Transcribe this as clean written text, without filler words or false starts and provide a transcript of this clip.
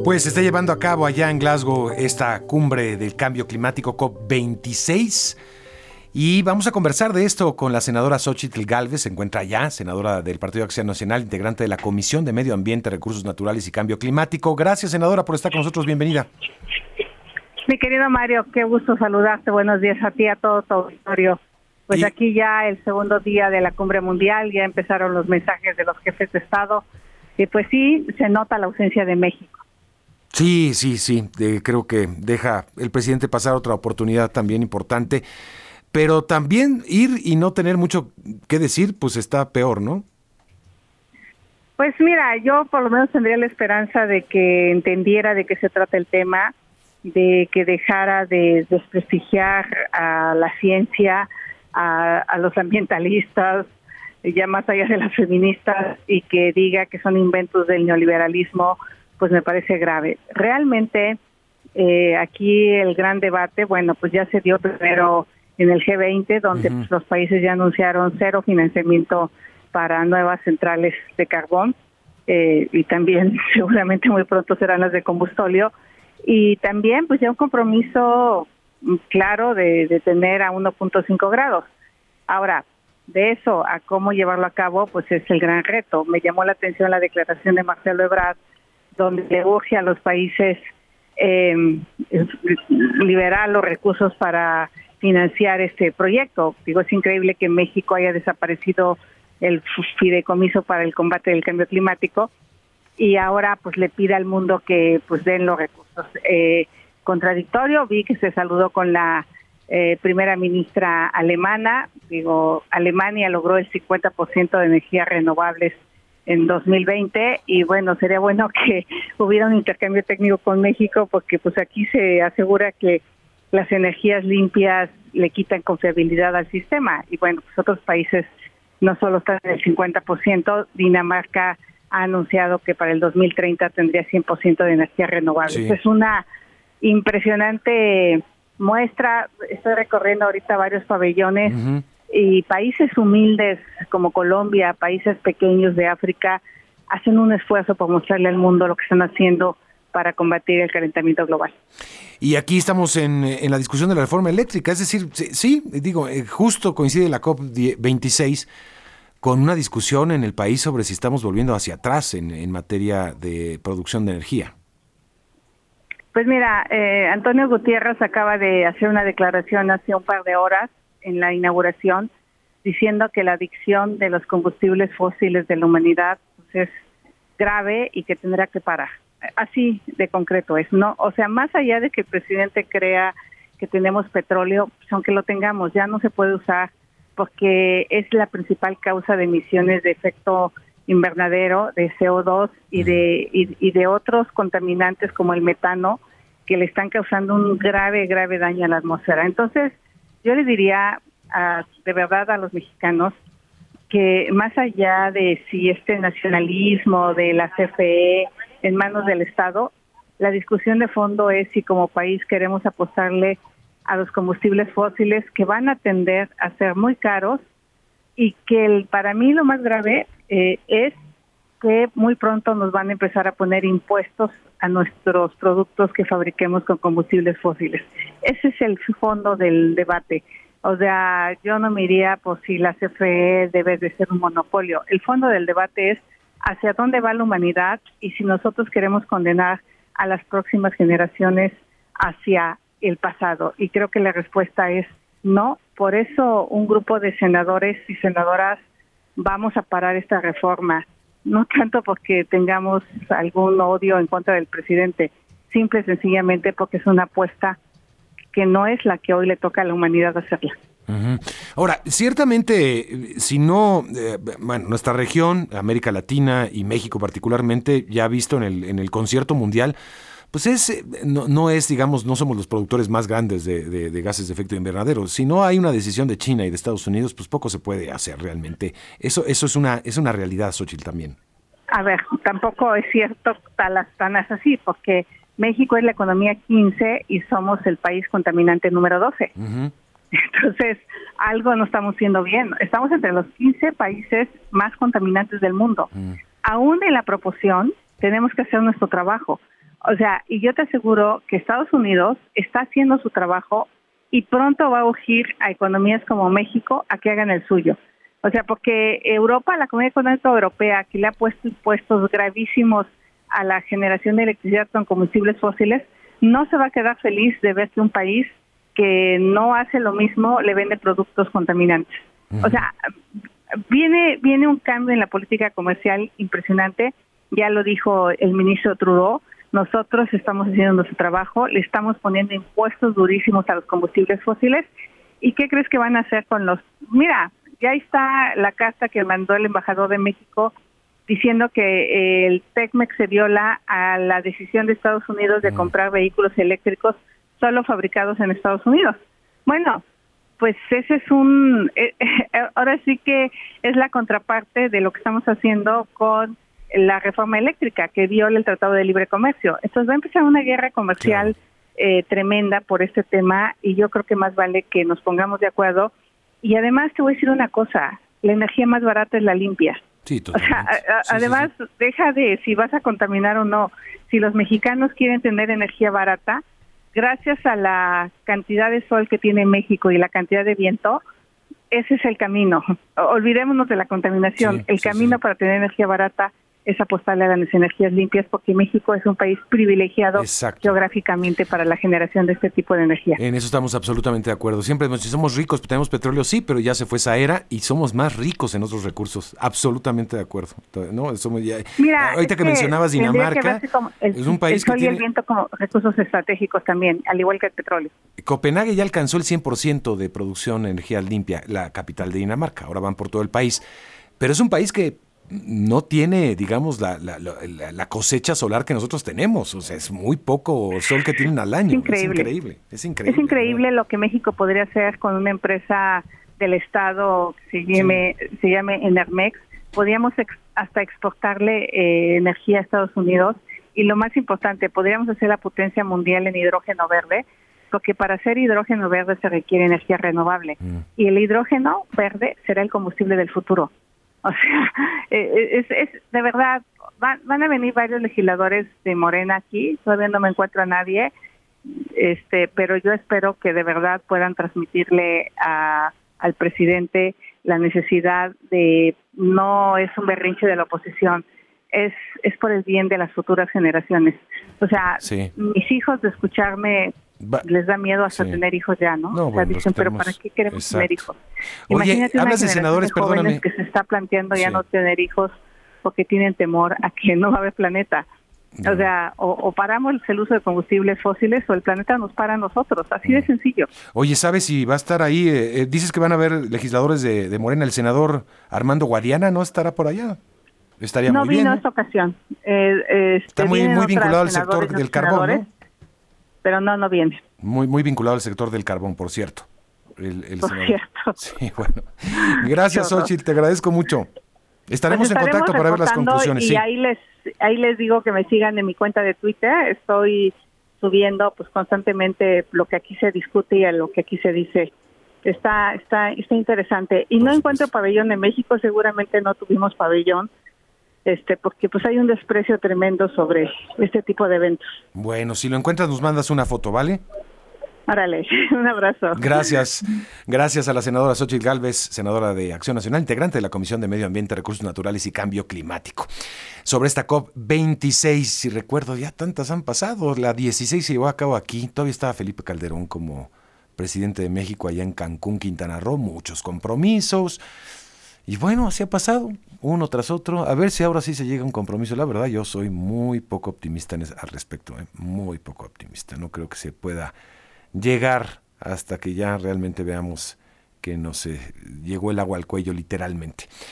Pues se está llevando a cabo allá en Glasgow esta cumbre del cambio climático COP26 y vamos a conversar de esto con la senadora Xóchitl Gálvez, se encuentra allá, senadora del Partido Acción Nacional, integrante de la Comisión de Medio Ambiente, Recursos Naturales y Cambio Climático. Gracias, senadora, por estar con nosotros. Bienvenida. Mi querido Mario, qué gusto saludarte. Buenos días a ti, a todo tu auditorio. Pues aquí ya el segundo día de la cumbre mundial, ya empezaron los mensajes de los jefes de Estado y pues sí, se nota la ausencia de México. Sí, creo que deja el presidente pasar otra oportunidad también importante, pero también ir y no tener mucho que decir, pues está peor, ¿no? Pues mira, yo por lo menos tendría la esperanza de que entendiera de qué se trata el tema, de que dejara de desprestigiar a la ciencia, a los ambientalistas, ya más allá de las feministas, y que diga que son inventos del neoliberalismo, pues me parece grave. Realmente aquí el gran debate, bueno, pues ya se dio primero en el G20, donde pues, los países ya anunciaron cero financiamiento para nuevas centrales de carbón, y también seguramente muy pronto serán las de combustóleo, y también pues ya un compromiso claro de tener a 1.5 grados. Ahora, de eso a cómo llevarlo a cabo, pues es el gran reto. Me llamó la atención la declaración de Marcelo Ebrard, donde le urge a los países liberar los recursos para financiar este proyecto. Digo, es increíble que en México haya desaparecido el fideicomiso para el combate del cambio climático y ahora pues le pide al mundo que pues den los recursos. Contradictorio, vi que se saludó con la primera ministra alemana. Digo, Alemania logró el 50% de energías renovables en 2020 y bueno, sería bueno que hubiera un intercambio técnico con México porque pues aquí se asegura que las energías limpias le quitan confiabilidad al sistema y bueno, pues otros países no solo están en el 50%, Dinamarca ha anunciado que para el 2030 tendría 100% de energías renovables. Sí. Es una impresionante muestra. Estoy recorriendo ahorita varios pabellones y países humildes como Colombia, países pequeños de África, hacen un esfuerzo por mostrarle al mundo lo que están haciendo para combatir el calentamiento global. Y aquí estamos en la discusión de la reforma eléctrica, es decir, sí, digo, justo coincide la COP26 con una discusión en el país sobre si estamos volviendo hacia atrás en materia de producción de energía. Pues mira, Antonio Gutiérrez acaba de hacer una declaración hace un par de horas en la inauguración diciendo que la adicción de los combustibles fósiles de la humanidad pues, es grave y que tendrá que parar. Así de concreto es, ¿no? O sea, más allá de que el presidente crea que tenemos petróleo, pues aunque lo tengamos, ya no se puede usar porque es la principal causa de emisiones de efecto invernadero, de CO2 y de otros contaminantes como el metano que le están causando un grave daño a la atmósfera. Entonces, yo le diría de verdad a los mexicanos que más allá de si este nacionalismo de la CFE en manos del Estado, la discusión de fondo es si como país queremos apostarle a los combustibles fósiles que van a tender a ser muy caros y que para mí lo más grave es que muy pronto nos van a empezar a poner impuestos a nuestros productos que fabriquemos con combustibles fósiles. Ese es el fondo del debate. O sea, yo no me iría por si la CFE debe de ser un monopolio. El fondo del debate es hacia dónde va la humanidad y si nosotros queremos condenar a las próximas generaciones hacia el pasado. Y creo que la respuesta es no. Por eso un grupo de senadores y senadoras vamos a parar esta reforma. No tanto porque tengamos algún odio en contra del presidente, simple y sencillamente porque es una apuesta que no es la que hoy le toca a la humanidad hacerla. Ahora, ciertamente, si no, nuestra región, América Latina y México particularmente, ya visto en el concierto mundial, pues no es, digamos, no somos los productores más grandes de gases de efecto invernadero. Si no hay una decisión de China y de Estados Unidos, pues poco se puede hacer realmente. Eso es una realidad, Xóchitl, también. A ver, tampoco es cierto tan así, porque México es la economía 15 y somos el país contaminante número 12. Entonces, algo no estamos haciendo bien. Estamos entre los 15 países más contaminantes del mundo. Aún en la proporción, tenemos que hacer nuestro trabajo. O sea, y yo te aseguro que Estados Unidos está haciendo su trabajo y pronto va a urgir a economías como México a que hagan el suyo. O sea, porque Europa, la Comunidad Económica Europea, que le ha puesto impuestos gravísimos a la generación de electricidad con combustibles fósiles, no se va a quedar feliz de ver que un país que no hace lo mismo le vende productos contaminantes. O sea, viene un cambio en la política comercial impresionante. Ya lo dijo el ministro Trudeau. Nosotros estamos haciendo nuestro trabajo, le estamos poniendo impuestos durísimos a los combustibles fósiles. ¿Y qué crees que van a hacer con los...? Mira, ya está la carta que mandó el embajador de México diciendo que el TECMEC se viola a la decisión de Estados Unidos de comprar vehículos eléctricos solo fabricados en Estados Unidos. Bueno, pues ese es ahora sí que es la contraparte de lo que estamos haciendo con la reforma eléctrica que viola el Tratado de Libre Comercio. Entonces va a empezar una guerra comercial tremenda por este tema y yo creo que más vale que nos pongamos de acuerdo. Y además te voy a decir una cosa, la energía más barata es la limpia. Sí, o sea, además, deja de si vas a contaminar o no. Si los mexicanos quieren tener energía barata, gracias a la cantidad de sol que tiene México y la cantidad de viento, ese es el camino. Olvidémonos de la contaminación. El camino para tener energía barata es apostarle a las energías limpias, porque México es un país privilegiado geográficamente para la generación de este tipo de energía. En eso estamos absolutamente de acuerdo. Siempre si somos ricos, tenemos petróleo, sí, pero ya se fue esa era y somos más ricos en otros recursos. Absolutamente de acuerdo. ¿No? Mira, ahorita que mencionabas Dinamarca, es un país que tiene... el viento como recursos estratégicos también, al igual que el petróleo. Copenhague ya alcanzó el 100% de producción de energía limpia, la capital de Dinamarca. Ahora van por todo el país. Pero es un país que no tiene, digamos, la cosecha solar que nosotros tenemos. O sea, es muy poco sol que tienen al año. Es increíble. Es increíble. Es increíble lo que México podría hacer con una empresa del Estado que se llame Enermex. Podríamos hasta exportarle energía a Estados Unidos. Y lo más importante, podríamos hacer la potencia mundial en hidrógeno verde, porque para hacer hidrógeno verde se requiere energía renovable. Y el hidrógeno verde será el combustible del futuro. O sea, es de verdad, van a venir varios legisladores de Morena aquí, todavía no me encuentro a nadie, pero yo espero que de verdad puedan transmitirle al presidente la necesidad de, no es un berrinche de la oposición, es por el bien de las futuras generaciones. O sea, mis hijos de escucharme les da miedo hasta tener hijos ya, ¿no? O sea, dicen, pero ¿para qué queremos tener hijos? Oye, imagínate hablas de senadores, perdóname, que se está planteando ya no tener hijos porque tienen temor a que no va a haber planeta. O sea, o paramos el uso de combustibles fósiles o el planeta nos para a nosotros, así de sencillo. Oye, ¿sabes si va a estar ahí? Dices que van a haber legisladores de Morena, el senador Armando Guadiana, ¿no estará por allá? Estaría muy bien. No vino esta ocasión. Está muy vinculado al sector del carbón, ¿no? Pero no viene. Muy vinculado al sector del carbón, por cierto. Por cierto. Sí, bueno. Gracias, Xóchitl, te agradezco mucho. Estaremos en contacto para ver las conclusiones. Y ahí les digo que me sigan en mi cuenta de Twitter. Estoy subiendo pues constantemente lo que aquí se discute y a lo que aquí se dice. Está interesante. Y no encuentro pabellón en México, seguramente no tuvimos pabellón. Porque pues hay un desprecio tremendo sobre este tipo de eventos. Bueno, si lo encuentras nos mandas una foto, ¿vale? Órale, un abrazo. Gracias a la senadora Xóchitl Gálvez, senadora de Acción Nacional, integrante de la Comisión de Medio Ambiente, Recursos Naturales y Cambio Climático. Sobre esta COP26, si recuerdo, ya tantas han pasado, la 16 se llevó a cabo aquí, todavía estaba Felipe Calderón como presidente de México allá en Cancún, Quintana Roo, muchos compromisos. Y bueno, así ha pasado, uno tras otro. A ver si ahora sí se llega a un compromiso. La verdad, yo soy muy poco optimista al respecto, muy poco optimista. No creo que se pueda llegar hasta que ya realmente veamos que nos llegó el agua al cuello literalmente.